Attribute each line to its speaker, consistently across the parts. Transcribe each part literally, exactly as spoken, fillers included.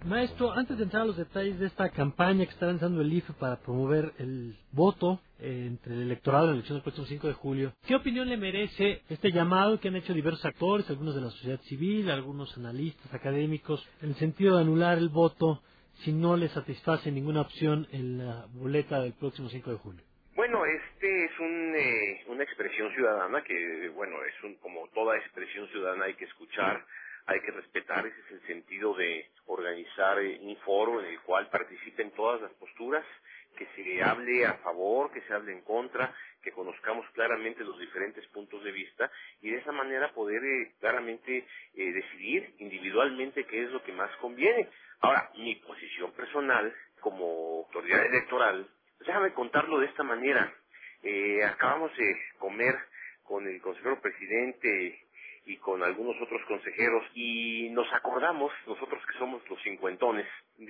Speaker 1: Maestro, antes de entrar a los detalles de esta campaña que está lanzando el I F E para promover el voto eh, entre el electorado de la elección del próximo cinco de julio, ¿qué opinión le merece este llamado que han hecho diversos actores, algunos de la sociedad civil, algunos analistas académicos, en el sentido de anular el voto si no le satisface ninguna opción en la boleta del próximo cinco de julio?
Speaker 2: Bueno, este es un, eh, una expresión ciudadana que, bueno, es un, como toda expresión ciudadana hay que escuchar, hay que respetar. Ese es el sentido de organizar eh, un foro en el cual participen todas las posturas, que se hable a favor, que se hable en contra, que conozcamos claramente los diferentes puntos de vista y de esa manera poder eh, claramente eh, decidir individualmente qué es lo que más conviene. Ahora, mi posición personal como autoridad electoral, déjame contarlo de esta manera. Eh, acabamos de comer con el consejero presidente y con algunos otros consejeros y nos acordamos, nosotros que somos los cincuentones,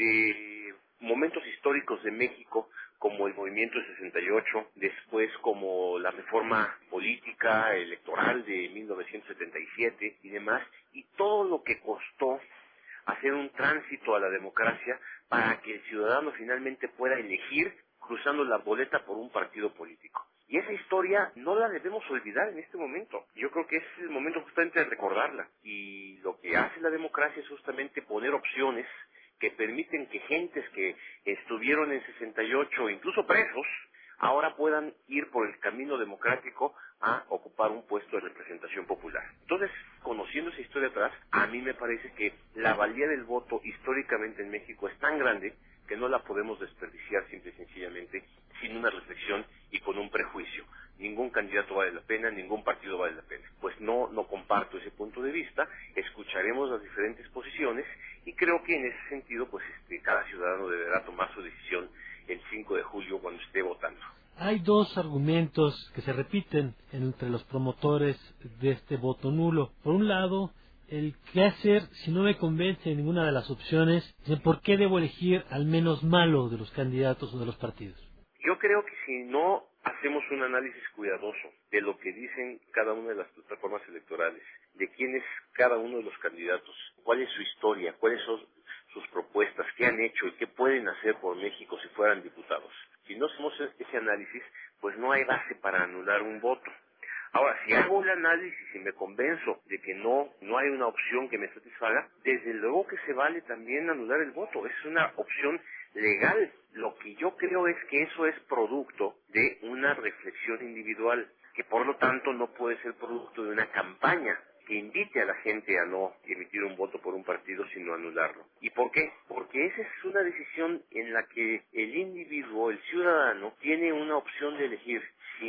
Speaker 2: de momentos históricos de México como el movimiento de sesenta y ocho, después como la reforma política electoral de mil novecientos setenta y siete y demás, y todo lo que costó hacer un tránsito a la democracia para que el ciudadano finalmente pueda elegir cruzando la boleta por un partido político. Y esa historia no la debemos olvidar en este momento. Yo creo que es el momento justamente de recordarla. Y lo que hace la democracia es justamente poner opciones que permiten que gentes que estuvieron en sesenta y ocho, incluso presos, ahora puedan ir por el camino democrático a ocupar un puesto de representación popular. Entonces, conociendo esa historia atrás, a mí me parece que la valía del voto históricamente en México es tan grande que no la podemos desperdiciar simple y sencillamente sin una reflexión y con un prejuicio. Ningún candidato vale la pena, ningún partido vale la pena. Pues no, no comparto ese punto de vista, escucharemos las diferentes posiciones y creo que en ese sentido, pues este, cada ciudadano deberá tomar su decisión el cinco de julio cuando esté votando.
Speaker 1: Hay dos argumentos que se repiten entre los promotores de este voto nulo. Por un lado, el qué hacer si no me convence ninguna de las opciones, ¿por qué debo elegir al menos malo de los candidatos o de los partidos?
Speaker 2: Yo creo que si no hacemos un análisis cuidadoso de lo que dicen cada una de las plataformas electorales, de quién es cada uno de los candidatos, cuál es su historia, cuáles son sus propuestas, qué han hecho y qué pueden hacer por México si fueran diputados. Si no hacemos ese análisis, pues no hay base para anular un voto. Ahora, si hago el análisis y me convenzo de que no, no hay una opción que me satisfaga, desde luego que se vale también anular el voto. Es una opción legal. Lo que yo creo es que eso es producto de una reflexión individual, que por lo tanto no puede ser producto de una campaña que invite a la gente a no emitir un voto por un partido, sino anularlo. ¿Y por qué? Porque esa es una decisión en la que el individuo, el ciudadano, tiene una opción de elegir.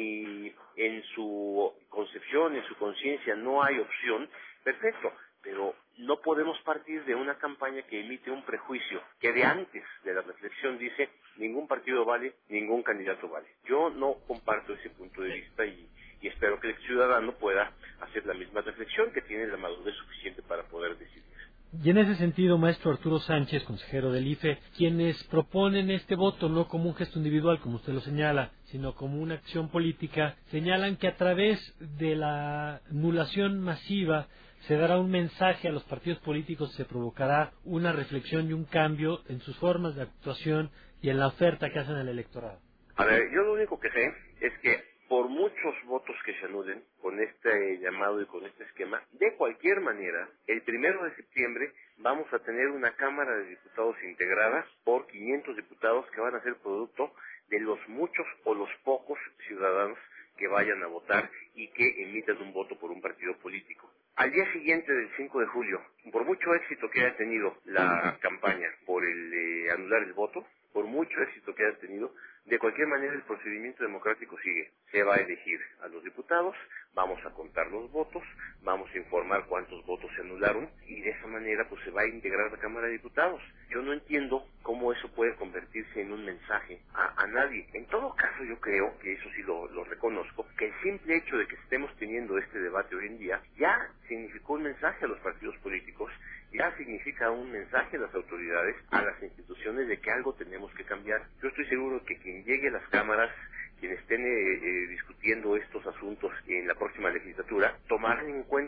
Speaker 2: Si en su concepción, en su conciencia no hay opción, perfecto, pero no podemos partir de una campaña que emite un prejuicio, que de antes de la reflexión dice ningún partido vale, ningún candidato vale. Yo no comparto ese punto de vista y, y espero que el ciudadano pueda hacer la misma reflexión, que tiene la madurez suficiente para poder decidir.
Speaker 1: Y en ese sentido, maestro Arturo Sánchez, consejero del I F E, quienes proponen este voto no como un gesto individual, como usted lo señala, sino como una acción política, señalan que a través de la anulación masiva se dará un mensaje a los partidos políticos, se provocará una reflexión y un cambio en sus formas de actuación y en la oferta que hacen al electorado.
Speaker 2: A ver, yo lo único que sé es que por muchos votos que se anulen con este llamado y con este esquema, de cualquier manera, el primero de septiembre vamos a tener una Cámara de Diputados integrada por quinientos diputados que van a ser producto de los muchos o los pocos ciudadanos que vayan a votar y que emitan un voto por un partido político. Al día siguiente del cinco de julio, por mucho éxito que haya tenido la campaña por el eh, anular el voto, por mucho éxito que haya tenido, de cualquier manera el procedimiento democrático sigue. Se va a elegir a los diputados, vamos a contar los votos, vamos a informar cuántos votos se anularon y de esa manera pues se va a integrar la Cámara de Diputados. Yo no entiendo cómo eso puede convertirse en un mensaje a, a nadie. En todo caso yo creo, que eso sí lo, lo reconozco, que el simple hecho de que estemos teniendo este debate hoy en día ya significó un mensaje a los partidos políticos, ya significa un mensaje a las autoridades, a las instituciones de que algo tenemos que cambiar. Yo estoy seguro que quien llegue a las cámaras, quienes estén eh, eh, discutiendo estos asuntos en la próxima legislatura, tomarán en cuenta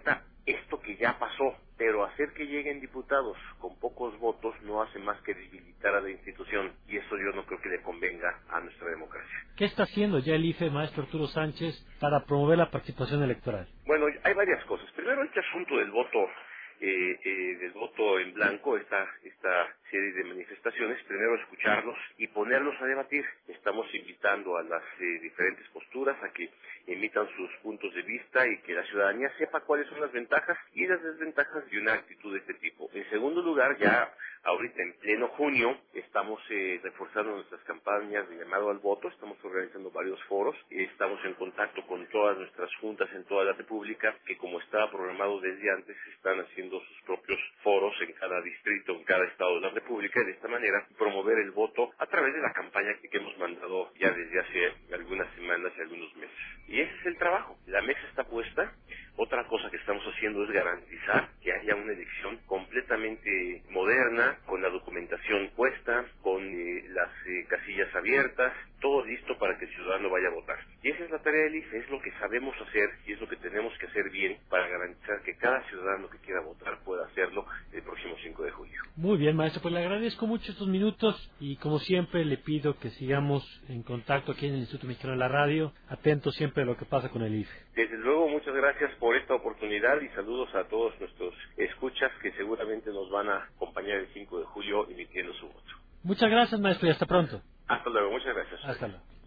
Speaker 2: esto que ya pasó, pero hacer que lleguen diputados con pocos votos no hace más que debilitar a la institución, y eso yo no creo que le convenga a nuestra democracia.
Speaker 1: ¿Qué está haciendo ya el I F E, maestro Arturo Sánchez, para promover la participación electoral?
Speaker 2: Bueno, hay varias cosas. Primero, este asunto del voto eh, eh, del voto en blanco, esta, esta serie de manifestaciones, primero escucharlos y ponerlos a debatir. Estamos invitando a las eh, diferentes posturas a que emitan sus puntos de vista y que la ciudadanía sepa cuáles son las ventajas y las desventajas de una actitud de este tipo. En segundo lugar, ya ahorita en pleno junio estamos eh, reforzando nuestras campañas de llamado al voto, estamos organizando varios foros, eh, estamos en contacto con todas nuestras juntas en toda la República, que como estaba programado desde antes, están haciendo sus propios foros en cada distrito, en cada estado de la República, y de esta manera promover el voto a través de la campaña que, que hemos mandado ya desde hace algunas semanas y algunos meses. Y ese es el trabajo. La mesa está puesta. Otra cosa que estamos haciendo es garantizar que haya una elección completamente moderna, con la documentación puesta, con eh, las eh, casillas abiertas, todo listo para que el ciudadano vaya a votar. Y esa es la tarea del I F E, es lo que sabemos hacer y es lo que tenemos que hacer bien para garantizar que cada ciudadano que quiera votar pueda hacerlo el próximo cinco de julio.
Speaker 1: Muy bien, maestro, pues le agradezco mucho estos minutos y como siempre le pido que sigamos en contacto aquí en el Instituto Mexicano de la Radio, atentos siempre a lo que pasa con el I F E.
Speaker 2: Desde luego, muchas gracias por esta oportunidad y saludos a todos nuestros escuchas que seguramente nos van a acompañar el cinco de julio emitiendo su voto.
Speaker 1: Muchas gracias, maestro, y hasta pronto.
Speaker 2: Hasta luego, muchas gracias.
Speaker 1: Hasta luego.